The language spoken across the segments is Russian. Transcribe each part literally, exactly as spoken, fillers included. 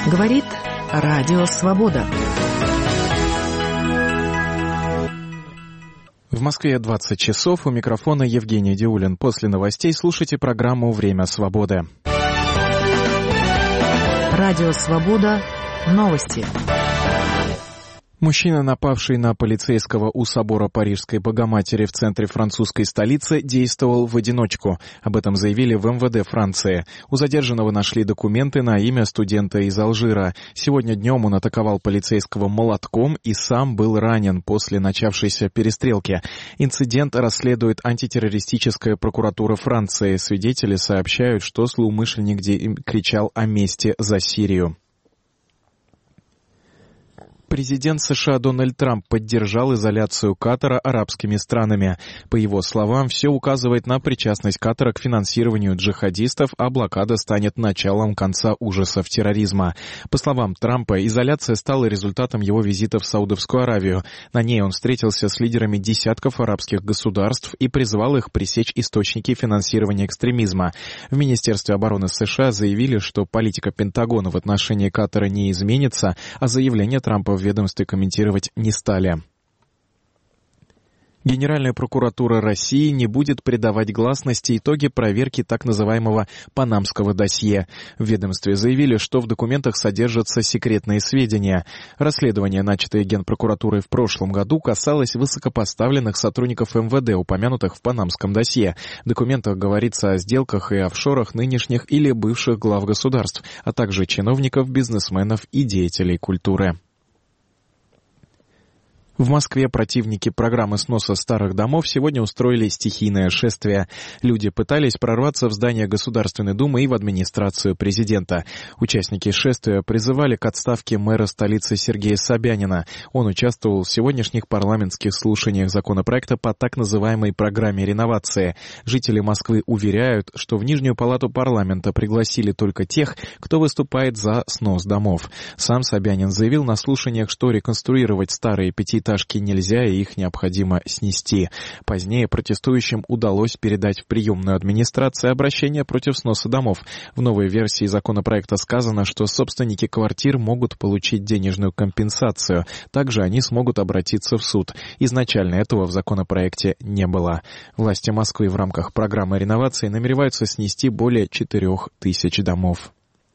Говорит Радио Свобода. В Москве двадцать часов. У микрофона Евгений Диулин. После новостей слушайте программу «Время свободы». Радио Свобода. Новости. Мужчина, напавший на полицейского у собора Парижской Богоматери в центре французской столицы, действовал в одиночку. Об этом заявили в эм вэ дэ Франции. У задержанного нашли документы на имя студента из Алжира. Сегодня днем он атаковал полицейского молотком и сам был ранен после начавшейся перестрелки. Инцидент расследует антитеррористическая прокуратура Франции. Свидетели сообщают, что злоумышленник кричал о мести за Сирию. Президент США Дональд Трамп поддержал изоляцию Катара арабскими странами. По его словам, все указывает на причастность Катара к финансированию джихадистов, а блокада станет началом конца ужасов терроризма. По словам Трампа, изоляция стала результатом его визита в Саудовскую Аравию. На ней он встретился с лидерами десятков арабских государств и призвал их пресечь источники финансирования экстремизма. В Министерстве обороны США заявили, что политика Пентагона в отношении Катара не изменится, а заявление Трампа в ведомстве комментировать не стали. Генеральная прокуратура России не будет придавать гласности итоги проверки так называемого «панамского досье». В ведомстве заявили, что в документах содержатся секретные сведения. Расследование, начатое Генпрокуратурой в прошлом году, касалось высокопоставленных сотрудников эм вэ дэ, упомянутых в «панамском досье». В документах говорится о сделках и офшорах нынешних или бывших глав государств, а также чиновников, бизнесменов и деятелей культуры. В Москве противники программы сноса старых домов сегодня устроили стихийное шествие. Люди пытались прорваться в здание Государственной Думы и в администрацию президента. Участники шествия призывали к отставке мэра столицы Сергея Собянина. Он участвовал в сегодняшних парламентских слушаниях законопроекта по так называемой программе реновации. Жители Москвы уверяют, что в Нижнюю палату парламента пригласили только тех, кто выступает за снос домов. Сам Собянин заявил на слушаниях, что реконструировать старые пятиэтажки нельзя и их необходимо снести. Позднее протестующим удалось передать в приемную администрацию обращение против сноса домов. В новой версии законопроекта сказано, что собственники квартир могут получить денежную компенсацию. Также они смогут обратиться в суд. Изначально этого в законопроекте не было. Власти Москвы в рамках программы реновации намереваются снести более четырех тысяч домов.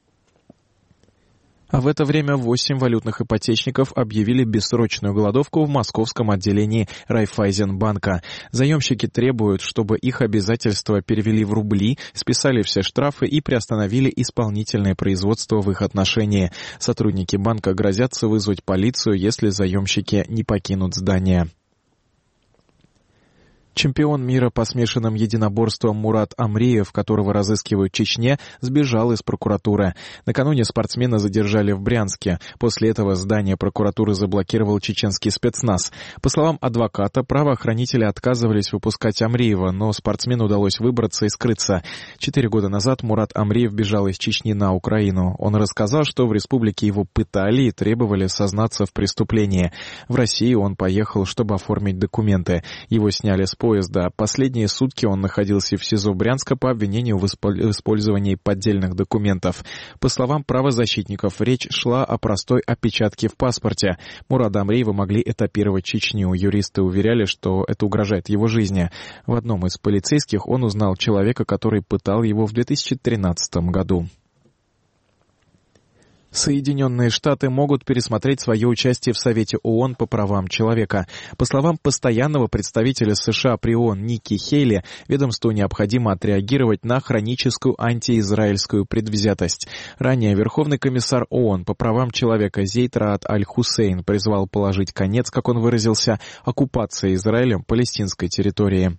А в это время восемь валютных ипотечников объявили бессрочную голодовку в московском отделении Райффайзенбанка. Заемщики требуют, чтобы их обязательства перевели в рубли, списали все штрафы и приостановили исполнительное производство в их отношении. Сотрудники банка грозятся вызвать полицию, если заемщики не покинут здание. Чемпион мира по смешанным единоборствам Мурат Амриев, которого разыскивают в Чечне, сбежал из прокуратуры. Накануне спортсмена задержали в Брянске. После этого здание прокуратуры заблокировал чеченский спецназ. По словам адвоката, правоохранители отказывались выпускать Амриева, но спортсмену удалось выбраться и скрыться. Четыре года назад Мурат Амриев бежал из Чечни на Украину. Он рассказал, что в республике его пытали и требовали сознаться в преступлении. В Россию он поехал, чтобы оформить документы. Его сняли с поезда. Последние сутки он находился в СИЗО Брянска по обвинению в использовании поддельных документов. По словам правозащитников, речь шла о простой опечатке в паспорте. Мурада Амриева могли этапировать Чечню. Юристы уверяли, что это угрожает его жизни. В одном из полицейских он узнал человека, который пытал его в две тысячи тринадцатом году. Соединенные Штаты могут пересмотреть свое участие в Совете ООН по правам человека. По словам постоянного представителя США при ООН Ники Хейли, ведомству необходимо отреагировать на хроническую антиизраильскую предвзятость. Ранее Верховный комиссар ООН по правам человека Зейд Раат Аль-Хусейн призвал положить конец, как он выразился, оккупации Израилем палестинской территории.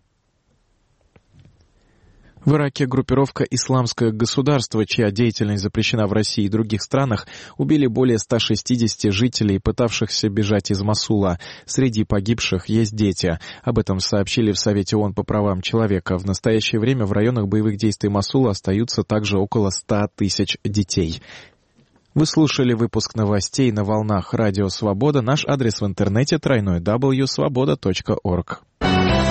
В Ираке группировка «Исламское государство», чья деятельность запрещена в России и других странах, убили более ста шестидесяти жителей, пытавшихся бежать из Мосула. Среди погибших есть дети. Об этом сообщили в Совете ООН по правам человека. В настоящее время в районах боевых действий Мосула остаются также около ста тысяч детей. Вы слушали выпуск новостей на волнах Радио Свобода. Наш адрес в интернете тройной дабл ю точка свобода точка орг.